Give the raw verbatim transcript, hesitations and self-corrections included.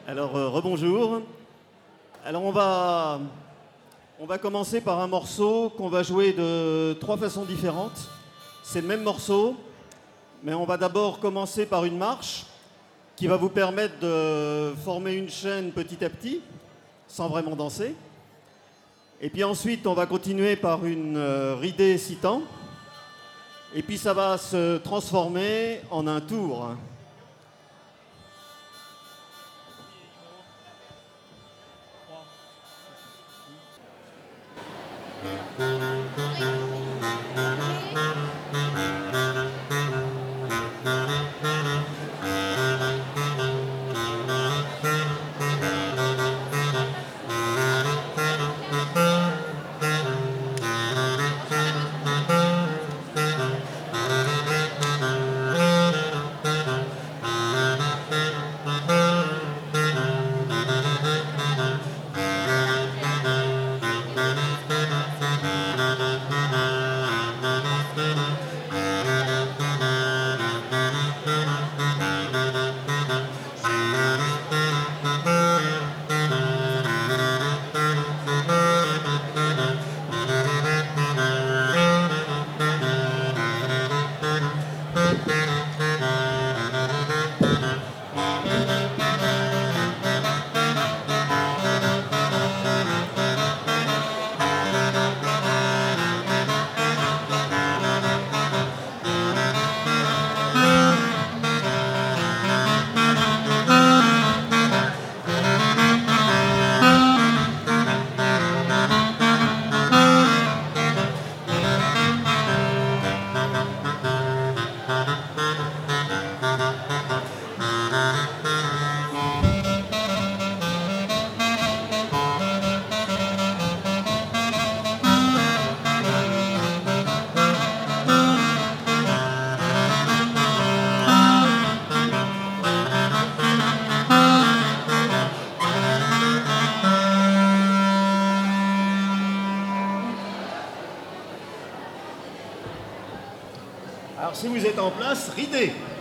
Alors, euh, rebonjour. Alors, on va, on va commencer par un morceau qu'on va jouer de trois façons différentes. C'est le même morceau, mais on va d'abord commencer par une marche qui va vous permettre de former une chaîne petit à petit, sans vraiment danser. Et puis ensuite, on va continuer par une euh, ridée six temps. Et puis ça va se transformer en un tour. Alors si vous êtes en place, ridez.